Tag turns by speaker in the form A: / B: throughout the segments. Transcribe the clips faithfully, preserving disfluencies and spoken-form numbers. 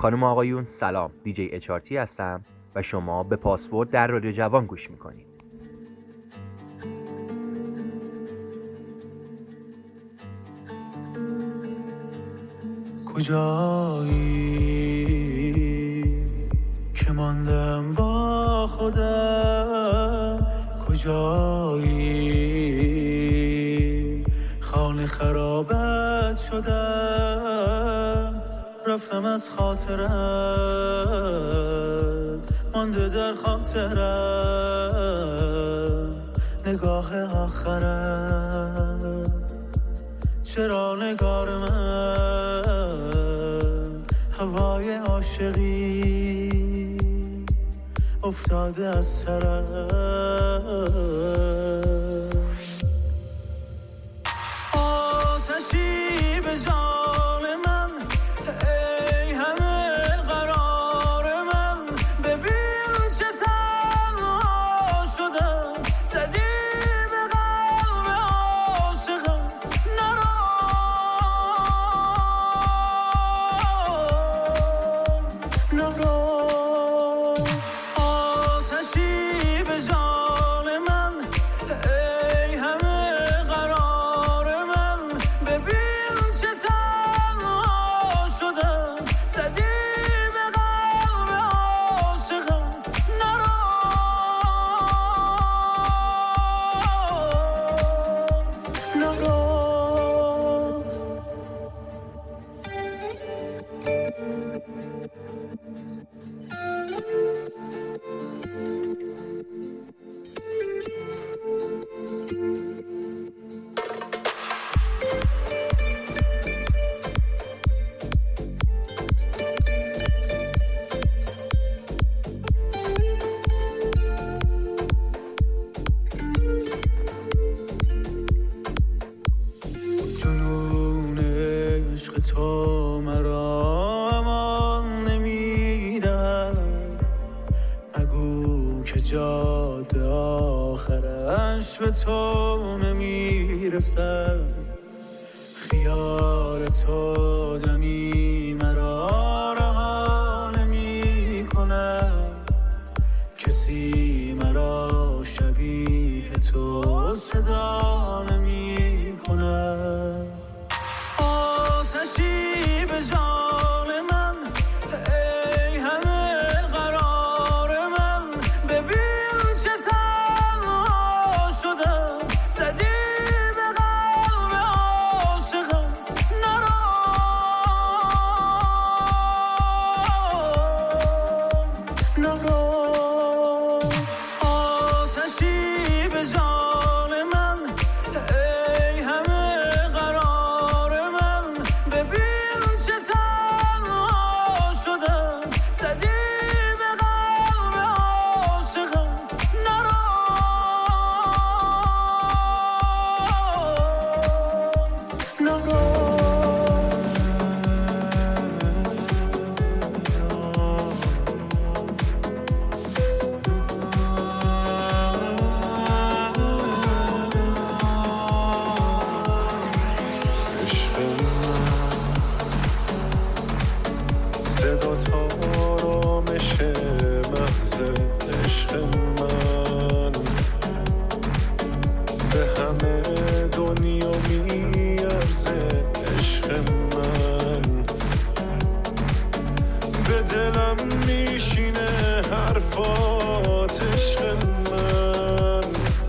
A: خانم آقایون سلام، دیجی اچ آر تی هستم و شما به پاسورد در رادیو جوان گوش میکنید.
B: کجایی که ماندم با خودم، کجایی خانه خرابت شدم، رفتم از خاطرم مانده در خاطرم نگاه آخرم. چرا نگار من هوای عاشقی افتاده از سرم؟ آتشی به جان من، ای همه قرار من، ببین چه تنها شدم، زدی به قلب عاشقم نرو نرو. آتشی به جان من، ای همه قرار من، ببین چه تنها شدم، زدی به قلب عاشقم نرو نرو. جنون عشق تو مرا امان نمیدن، نگو که جاده آخرش به تو نمیرسد. خیال تو دمی مرا رها نمی کند، کسی مرا شبیه تو صدا نمی کند. آتشی به جان من، ای همه قرار من، ببین چه تنها شدم، زدی به قلب عاشقم نرو نرو. آتشی به جان من، ای همه قرار من، ببین چه تنها شدم، زدی به قلب عاشقم نرو نرو. عشق من صدا تا آرامش محض عشق من، به همه دنیا میارزه عشق من، به دلم میشینه حرفات عشق من،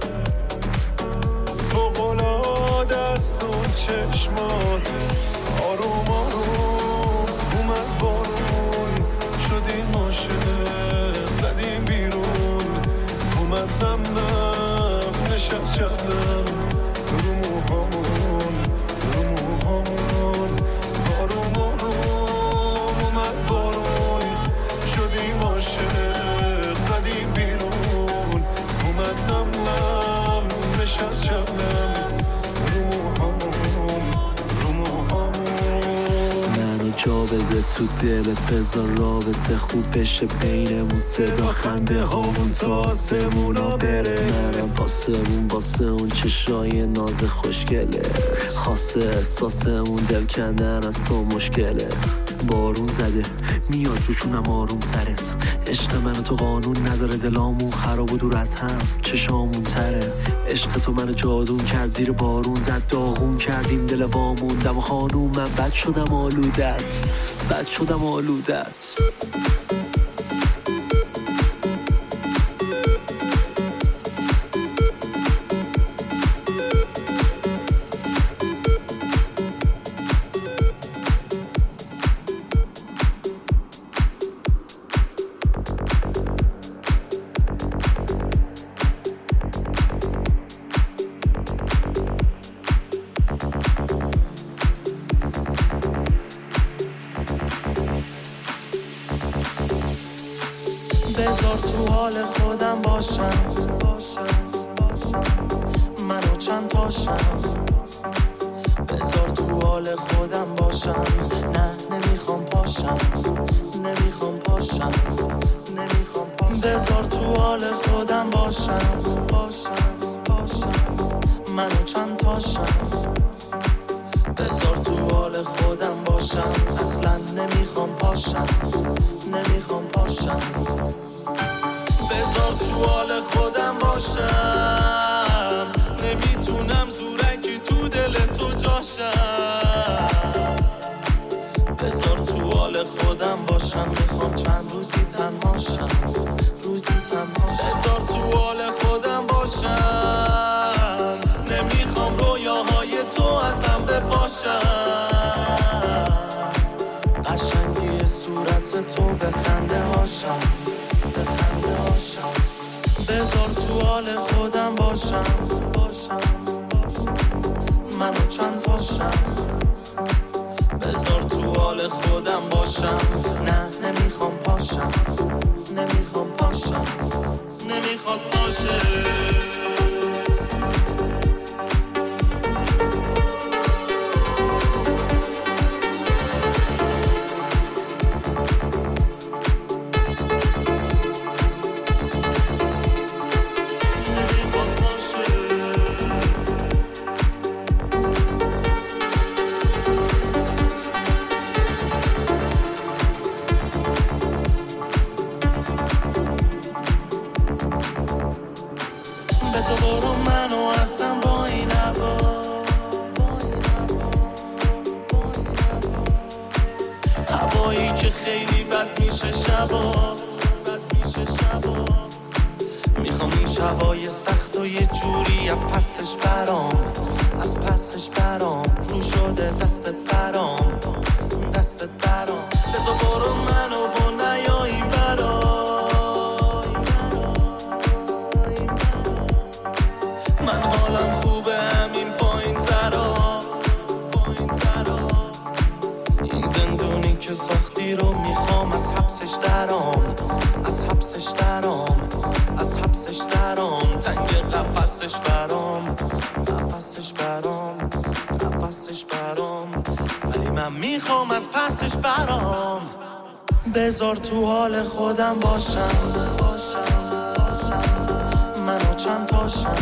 B: فوق‌العاده است اون چشمات، آروم آروم اومد بارون، شدیم عاشق زدیم بیرون، اومد نم نم نشست شبنم رو موهامون رو موهامون، آروم آروم اومد بارون، شدیم عاشق زدیم بیرون، اومد نم نم نشست شبنم رو موهامون رو موهامون.
C: منو جا بده تو دلت، بذار رابطه خوب بشه بینمون، صدا خنده هامون تا آسمونا بره. منم پاسمون واسه اون چشای ناز خوشگله، خاصه احساسمون دل کندن از تو مشکله. بارون زده میاد روشونم آروم سرت. عشق من تو قانون نداره، دلامون خراب و دور از هم چشامون تره. عشق تو منو جادون کرد، زیر بارون زد داغون کردیم دل وامون. دم خانوم من بد شدم آلودت، بد شدم آلودت.
D: بذار تو حال خودم باشم، منو چند تاشم. بذار تو حال خودم باشم، نه نمیخوام پاشم، نمیخوام پاشم، نمیخوام پاشم. بذار تو حال خودم باشم، باشم، باشم، منو چند تاشم. بذار تو حال خودم باشم، اصلا نمیخوام پاشم، نمیخوام پاشم. بذار تو حال خودم باشم، نمیتونم زورکی تو دل تو جاشم. بذار تو حال خودم باشم، میخوام چند روزی تنهاشم، روزی تنهاشم. بذار تو حال خودم باشم، نمیخوام رویاهای تو ازم بپاشم. قشنگی صورت تو به خنده هاشم، به خنده هاشم. بذار تو حال خودم باشم، باشم، منو چند تاشم. بذار تو حال خودم باشم، نه نمیخوام پاشم، نمیخوام پاشم، نمیخوام پاشم. هوایی که خیلی بد میشه شبا، بد میشه شبا. میخوام این شبای سخت و یه جوری از پسش برام، از پسش برام. رو شده دستت برام، دستت برام. بذار برو منو با نیایی برای من. حالم خوبه همین پایین ترا، پایین ترا. این زندونی که ساختی رو میخوام از حبسش درام، از حبسش درام، از حبسش درام. تنگ قفسش برام، قفسش برام، قفسش برام. ولی من میخوام از پسش برام. بذار تو حال خودم باشم، باشم، منو چند تاشم.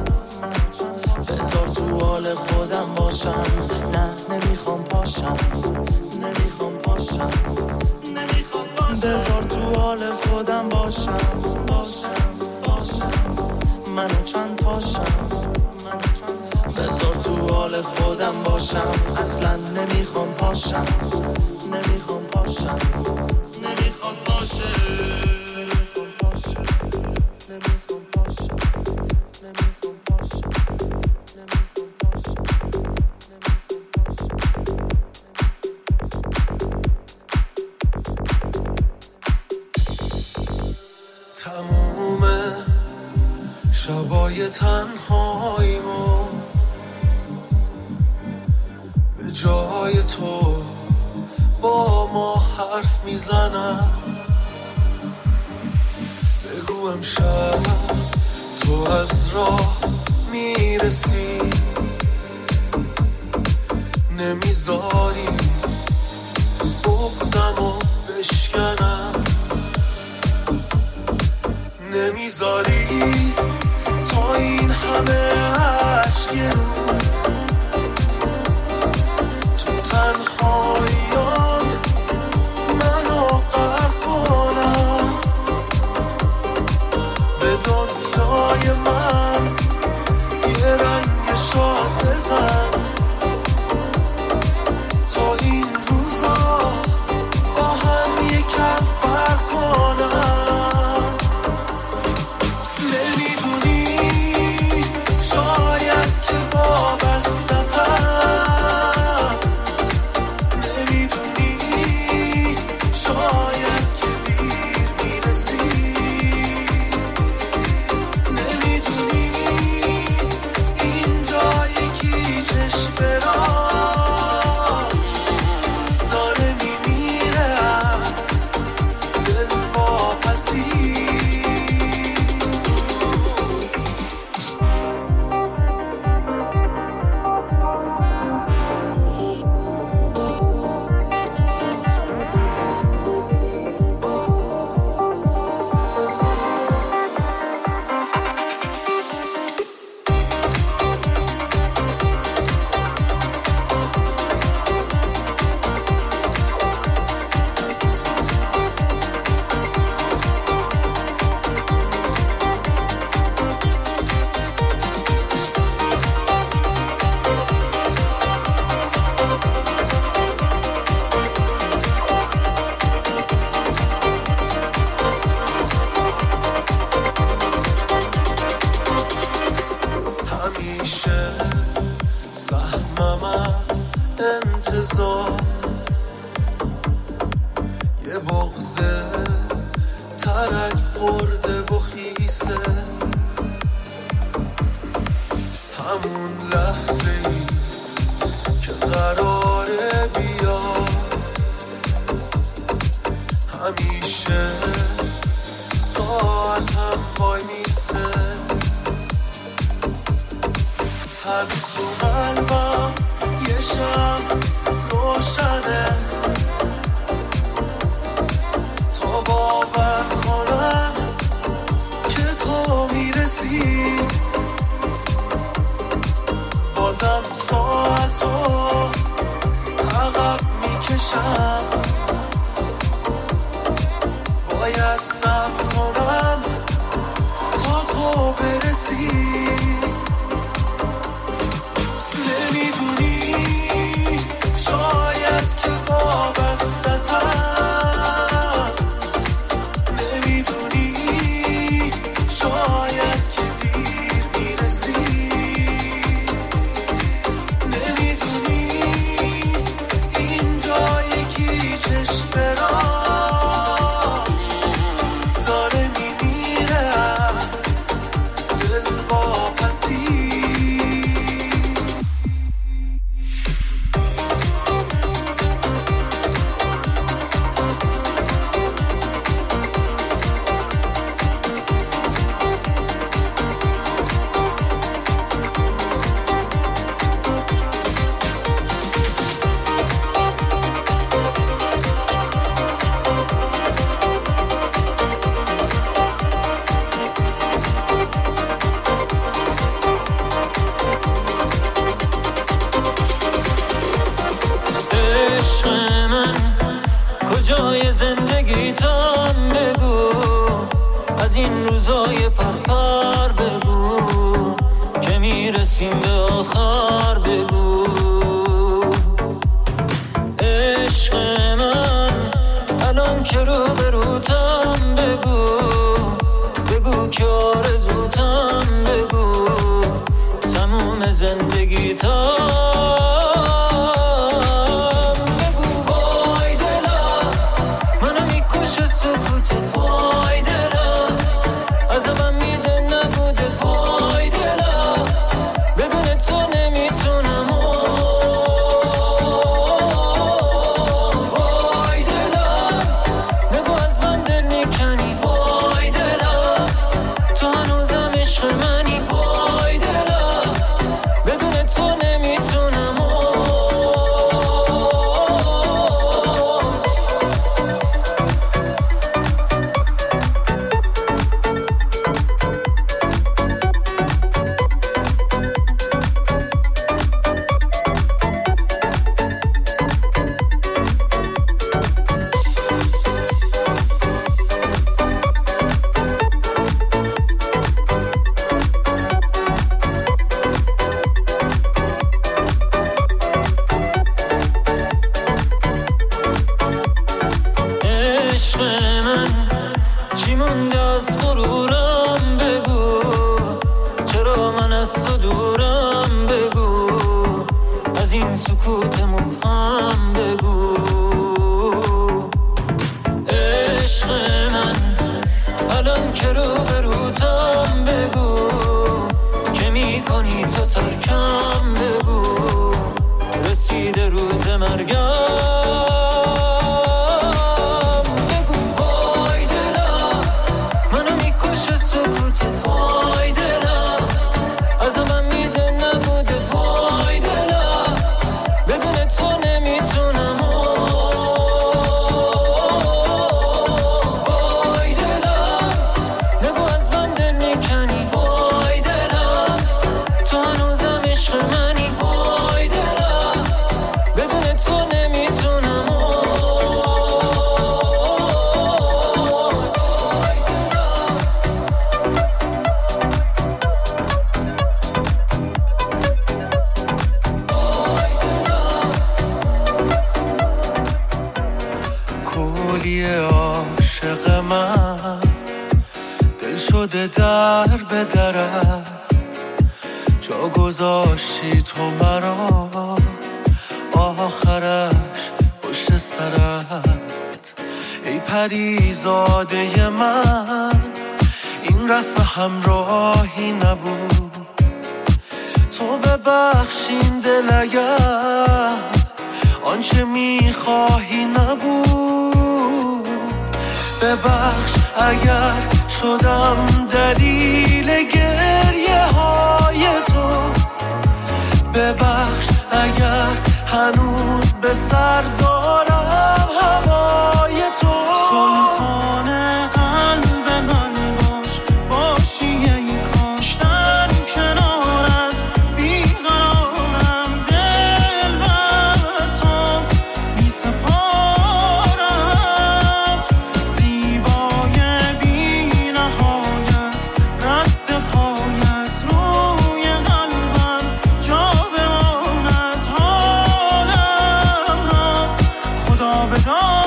D: بذار تو حال خودم باشم، نه نمیخوام پاشم، نمیخوام پاشم، نمیخوام پاشم. بذار تو حال خودم باشم، باشم، باشم، منو چند تاشم. بذار تو حال خودم باشم، اصلا نمیخوام پاشم، نمیخوام پاشم، نمیخوام پاشم.
B: تموم شبای تنهاییمو به جای تو با ما حرف میزنم. بگو امشب تو از راه میرسی، نمیذاری بغضمو بشکنم، نمیذاری تا این همه عشق یه روز تو تنهاییان شاد بزن تا این روزا با هم یکم فرق کنن. نمیدونی شاید که وابسته‌تم، نمیدونی شاید که دیر میرسی، نمیدونی اینجا یکی چشم برا داره میمیره از دل واپسی. همیشه سهمم از انتظار یه بغضه ترک خورده و خیسه، همون لحظه ای که قراره بیاد همیشه ساعتم وای میسه، حدس و قلبم یه شم روشنه تا باور کنم که تو میرسی، بازم ساعتو عقب میکشم، باید صبر کنم تا تو برسی. نمیدونی شاید که وابسته‌تم، نمیدونی شاید که دیر میرسی، نمیدونی اینجا یکی چشم برا داره میمیره از دل واپسی.
D: عشق من کجای زندگی تام بگو، از این روزای پرپر بگو که میرسیم به آخر بگو. عشق من الان که رو به روتم بگو، بگو که آرزوتم بگو تموم زندگی تام
E: منی وای دلم بدون تو نمیتونم
D: سر به درت جا گذاشتی تو مرا، آخرش پشت سرت. ای پریزاده من این رسم همراهی نبود، تو ببخشین دل اگر آنچه میخواهی نبود. ببخش اگر شدم دلیل گریه های تو، ببخش اگر هنوز به سر دارم هوای تو.
E: سلطان قلب من باش، باشی ای کاش در کنارت بیقرارم، دل بر تو می سپارم. زیبای بی نهایت رد پایت روی قلبم جا بماند، حالم را خدا بداند.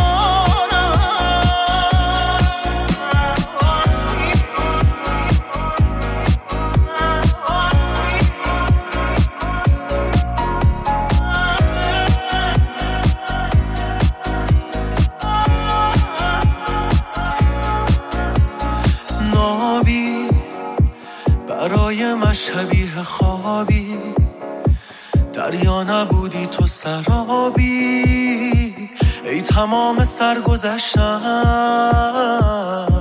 D: نابی برای من شبیه خوابی، دریا نبودی تو سرابی. ای تمام سرگذشتم،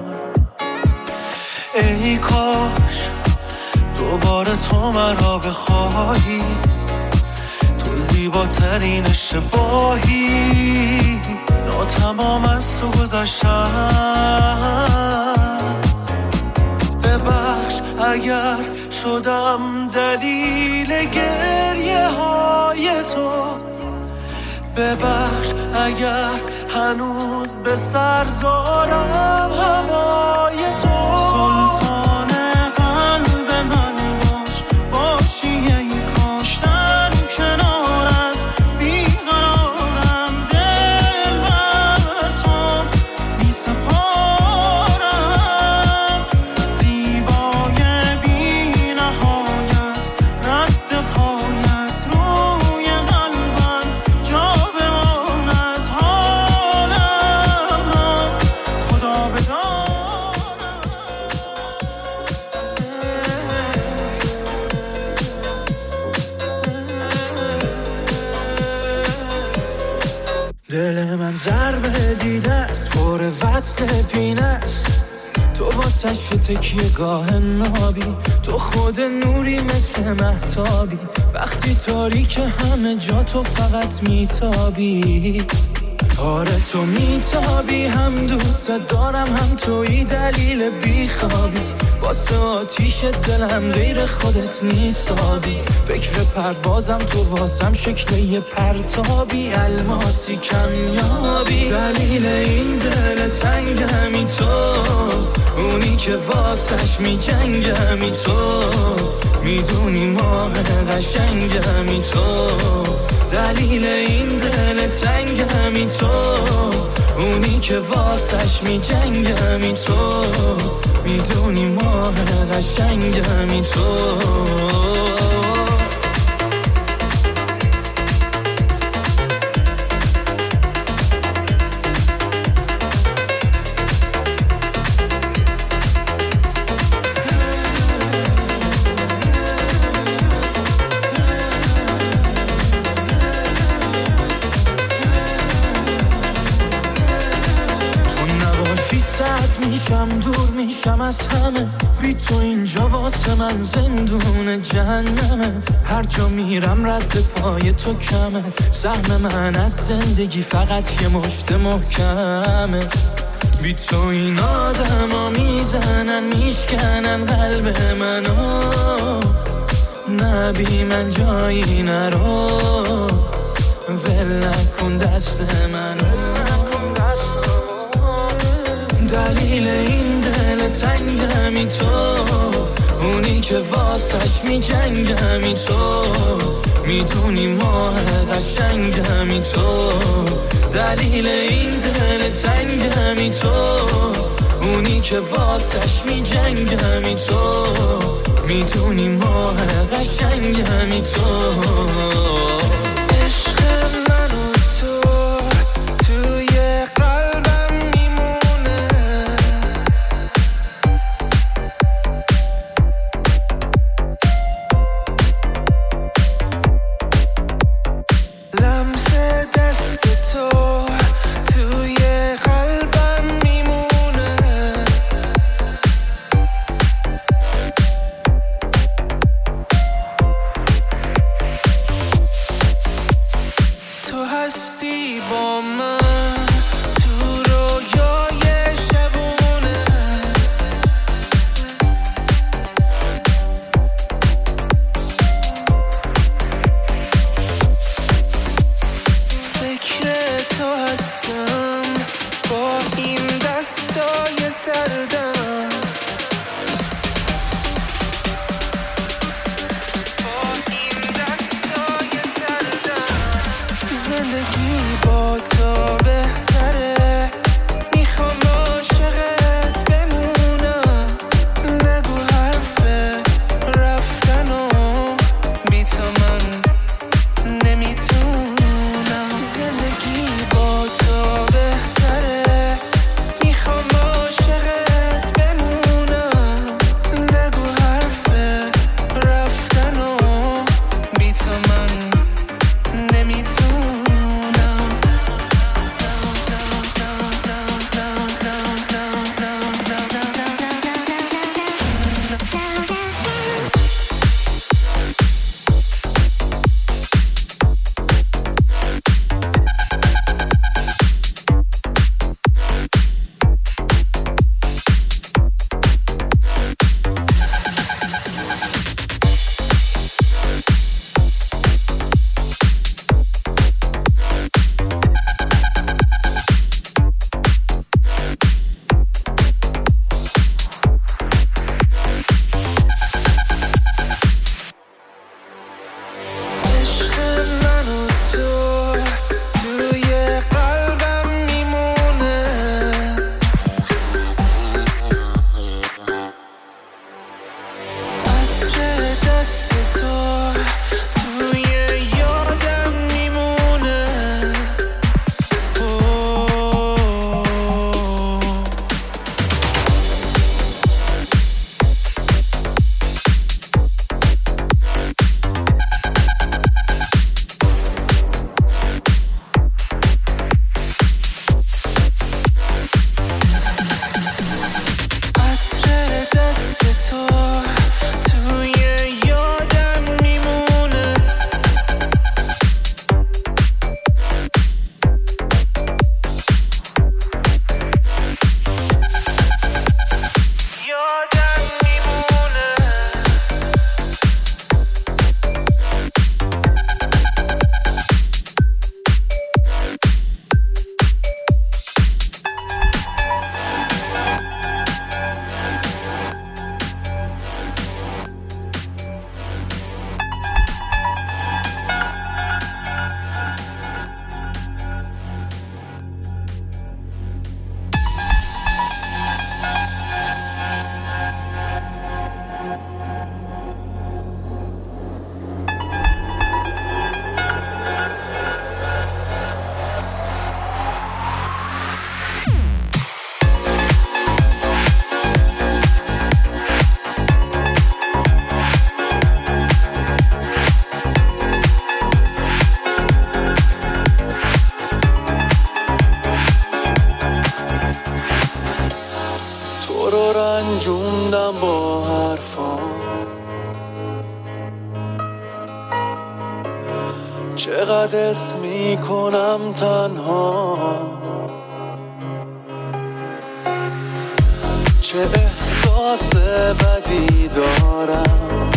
D: ای کاش دوباره تو مرا بخواهی، تو زیباترین اشتباهی. ناتمام از تو گذشتم، ببخش اگر شدم دلیل گریه های تو، ببخش اگر هنوز به سر دارم هوای تو.
E: سلطان قلب من باش، باشی ای کاش در کنارت بیقرارم، دل بر تو می سپارم. زیبای بی نهایت رد پایت روی قلبم جا بماند، حالم را خدا بداند.
C: دل من ضربه دیده است، پر وصل پینه است، تو واسه شو تکیه گاه نابی، تو خود نوری مثل مهتابی، وقتی تاریک همه جا تو فقط میتابی. آره تو میتابی، هم دوست دارم هم توی دلیل بیخوابی، واسه آتیش دلم غیر خودت نیستابی. فکر پروازم تو واسم شکل یه پرتابی، الماسی کمیابی. دلیل این دل تنگمی تو، اونی که واسش میجنگمی تو، میدونی ماه قشنگمی تو. دلیل این دل تنگمی تو، اونی که واسش میجنگمی تو، میدونی ماه قشنگمی تو. میشم دور میشم از همه، بی تو اینجا واسه من زندون جهنمه. هر جا میرم رد پای تو کمه، سهم من از زندگی فقط یه مشت محکمه. بی تو این آدم ها میزنن میشکنن قلب منو، نه بی من جایی نرو، ول نکن دست منو. دلیل این دل تنگمی تو، اونی که واسش میجنگمی تو، میدونی ماه قشنگمی تو. دلیل این دل تنگمی تو،
B: اونی که واسش می جنگ همی تو میدونی ماه قشنگ همی تو عشق من و تو توی قلبم میمونه لمس دست تو توی قلبم میمونه تو هستی با من تو رویای شبونه فکر تو هستم با این دستای سردم با این دستای سردم زندگی با تو بهتره میخوام عاشقت بمونم نگو حرف رفتن و بی تو من نمیتونم زندگی با تو بهتره میخوام عاشقت بمونم نگو حرف رفتن و بی تو من نمیتونم عشق من و تو توی قلبم میمونه عطر دست تو توی یادم میمونه عطر دست تو توی یادم میمونه یادم میمونه تو رو رنجوندم با حرفام چقدر اسم میکنم تنها چه احساس بدی دارم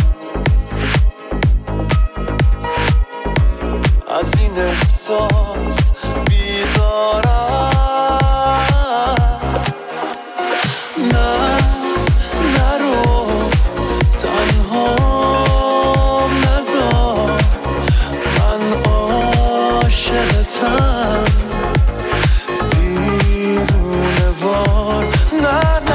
B: از این احساس بیزارم نه نرو تنها نذار من عاشقتم دیوونه وار نه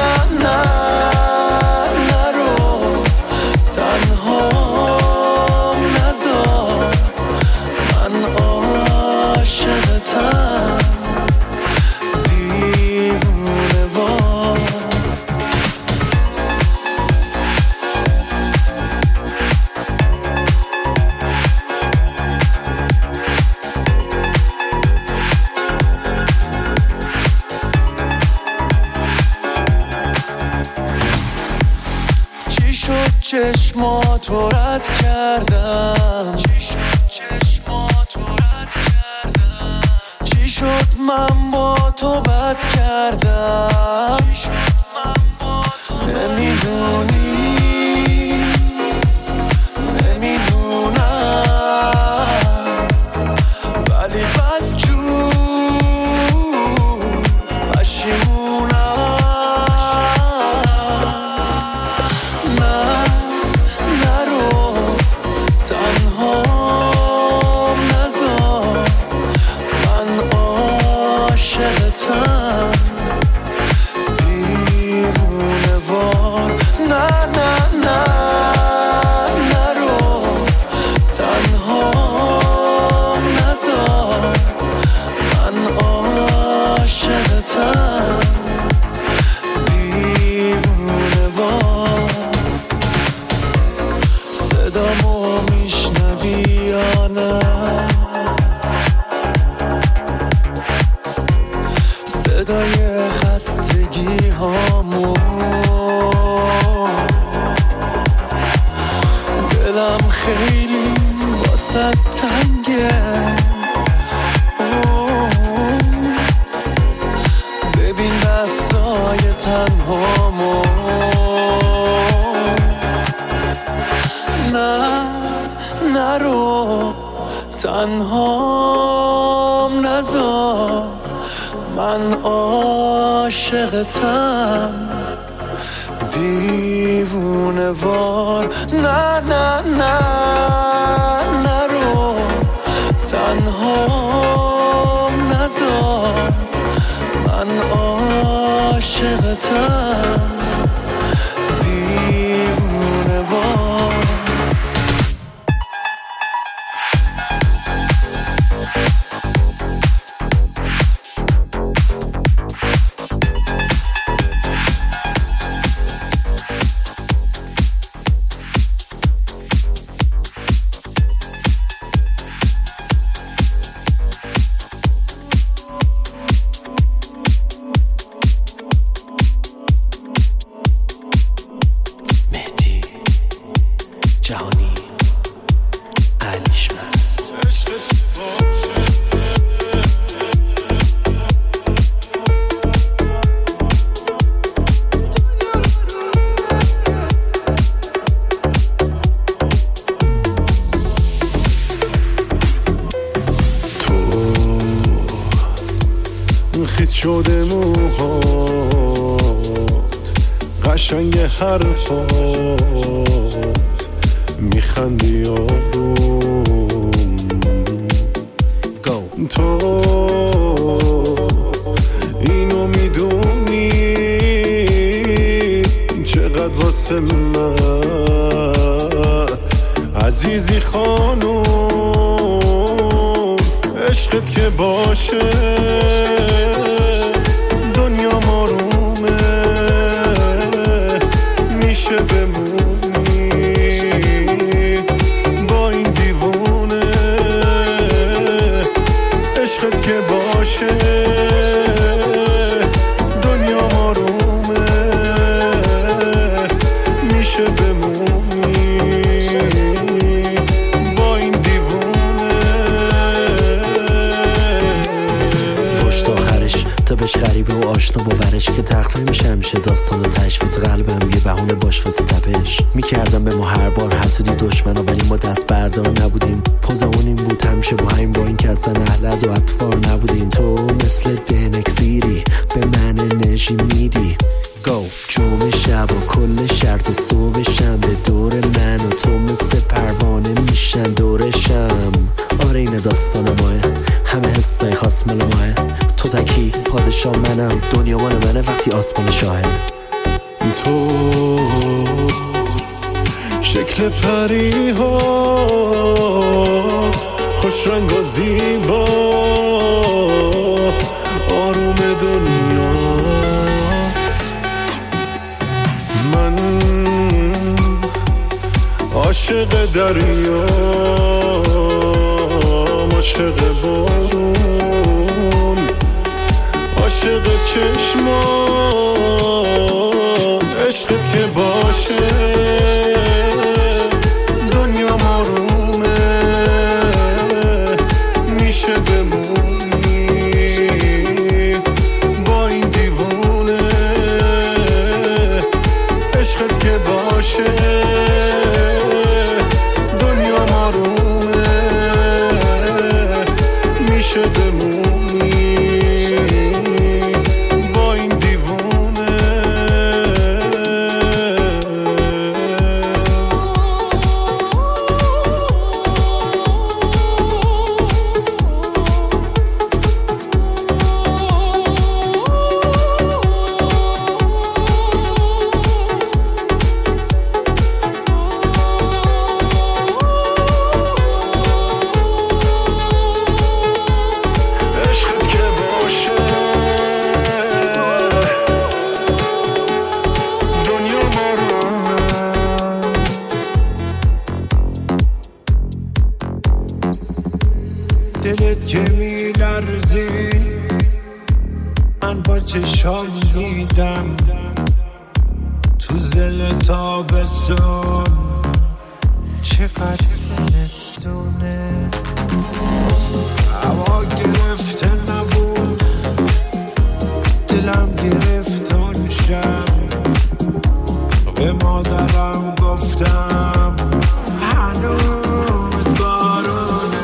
D: چشماتو رد کردم چی شد چشماتو رد کردم چی شد من با تو بد کردم چی شد من با تو نمیدونی نمیدونم ولی بدجور پشیمونم تنهام نذار من عاشقتم دیوونه وار نه نه نه نرو تنهام نذار من عاشقتم دیوونه وار
C: شده موهات قشنگ حرفات میخندی آروم تو اینو میدونی چقدر واسه من عزیزی خانوم عشقت که باشه دنیا مارومه میشه بمونی با این دیوونه عشقت که باشه دنیا مارومه میشه بمونی با این دیوونه پشت آخرش تا بهش غریبه و آشنا باورش که تخت نمیشه همیشه داستان و تشویز قلبم یه بهونه باش واسه تپش میکردم به ما هر بار حسودی دشمنا ولی ما دست بردار نبودیم پوزمون این بود همیشه با همین با این که اصلا اهلت و اطفار نبودیم تو مثل دنکسیری به من انرژی میدی گو جمع شب و کل شرط و صبح شنبه دور من و تو مثل پروانه میشن دورشم آره این داستان ماه همه حسای خاص مال ماه تو تکی پادشاه منم دنیا مال منه وقتی آسمان شاهد تو شکل پری ها خوش رنگ و زیبا آروم دنیا من عاشق دریا عاشق بارون عاشق چشمات عشقت که باشه
F: دلت که میلرزی من با چشام دیدم تو زل تابستون چقدر زمستونه هوا گرفته نبود دلم گرفت اون شب به مادرم گفتم هنوز بارونه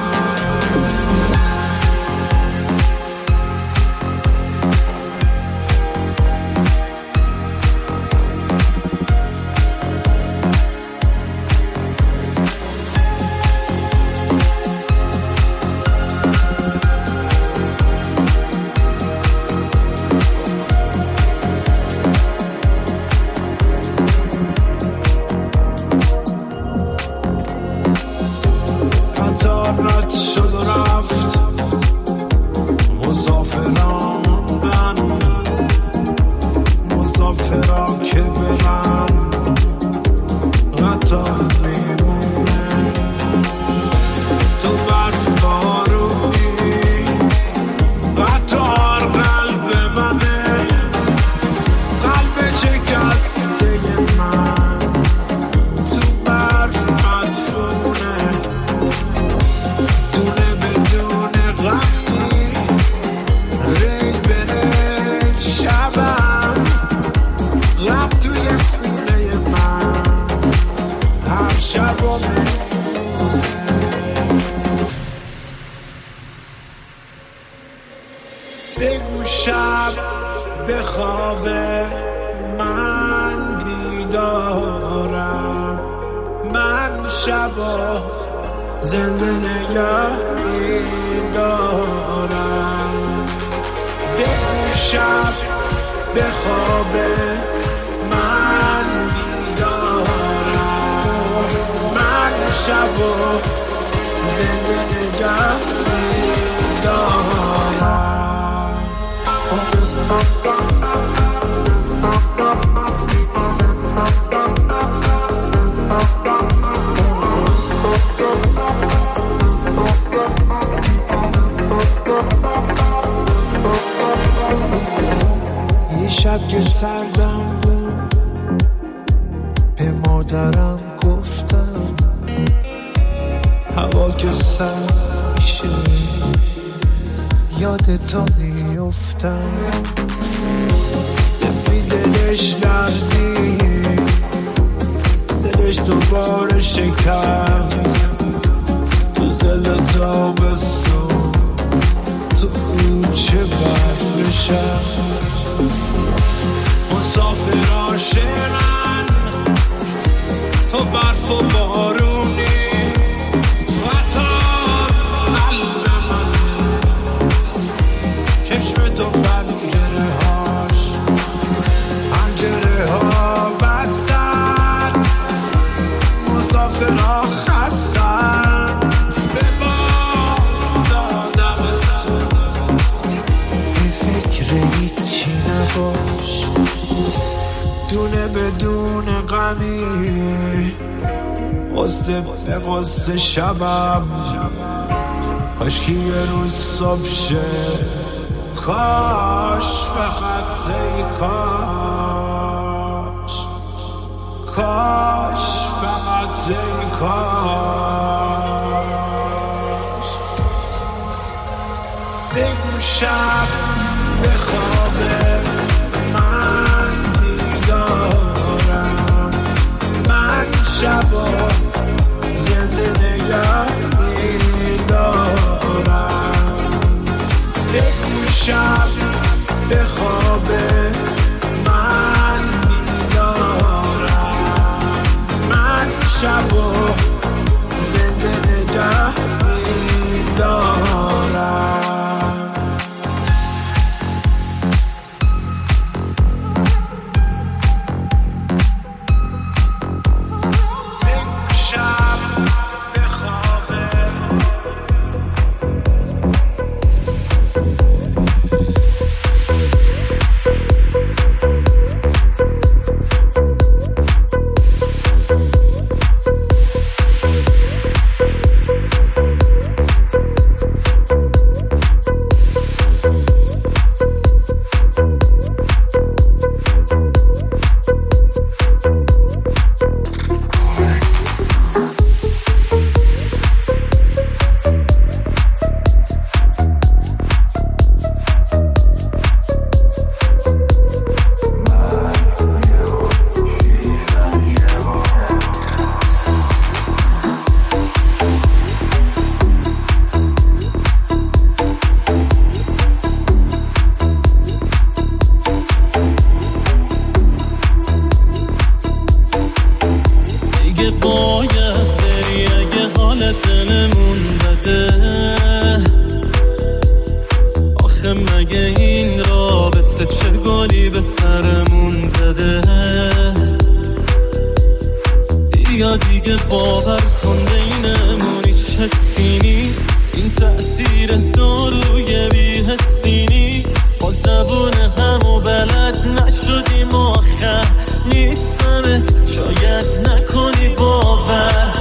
F: بگو شب بخوابه من بیدارم من شبا زنده نگه میدارم بگو شب بخوابه من بیدارم من شبا زنده نگه میدارم یه شب که سردم بود به مادرم گفتم هوا که سرد میشه یادتا میفتم دفی دلش لرزی دلش دوباره شکست تو زل تابستون تو کوچه برف نشست مسافرها شعرن تو برف و بارونی قصه به قصه شبم کاشکی یه روز صبح شه کاش فقط ای کاش کاش فقط ای کاش بگو شب بخوابه من بیدارم من شبا زنده نگه میدارم بگو شب بخوابه من میدارم من شبا زنده نگه میدارم
E: دیگه باور کن بینمون هیچ حسی نیست، این تأثیر داروی بی حسی نیست، با زبون همو بلد نشدیم آخر نیستمت شاید نکنی باور.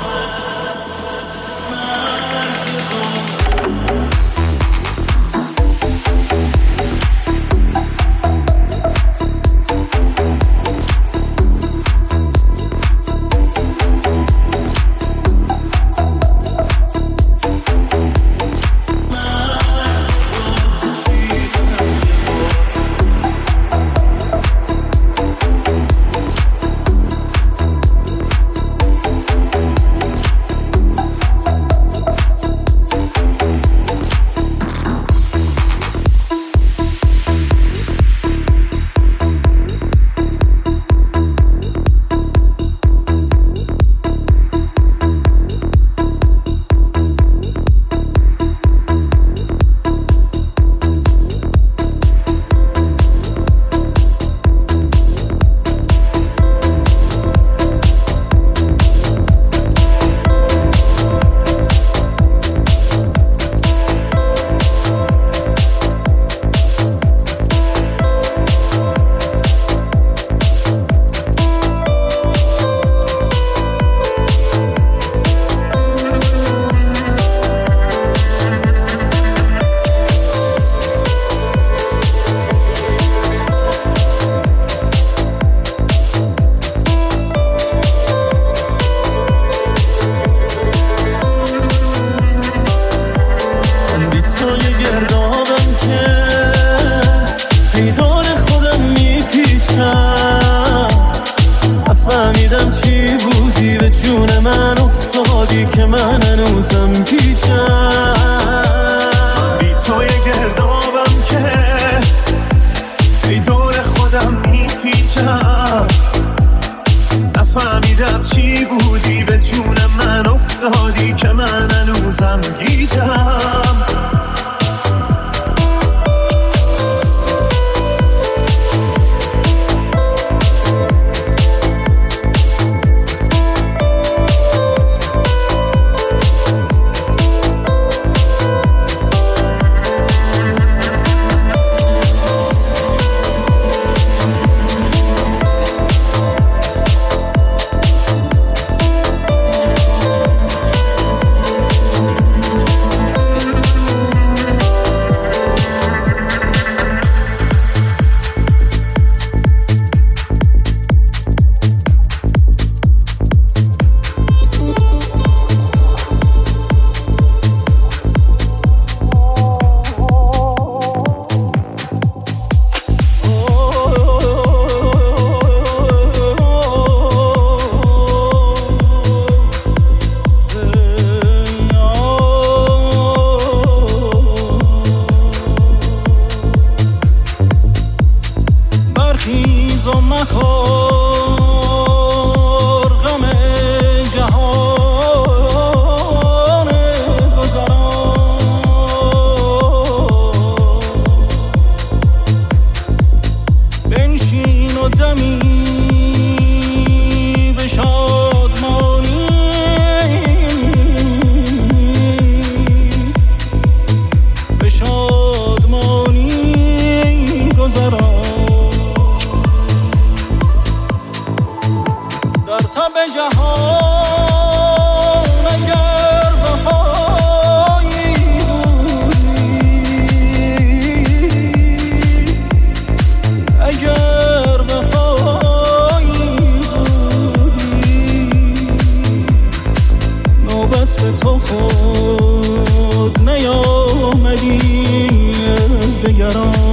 E: نفهمیدم چی بودی به جون من افتادی که من هنوزم گیجم، بی توی گردابم که ای دور خودم میپیچم، نفهمیدم چی بودی به جون من افتادی که من هنوزم گیجم. برخیز و مخور غم جهان گذران، بنشین و دمی به شادمانی به شادمانی گذران. در تب جهان اگر وفایی بودی، اگر وفایی بودی، نوبت به تو خود نیامدی از دگران.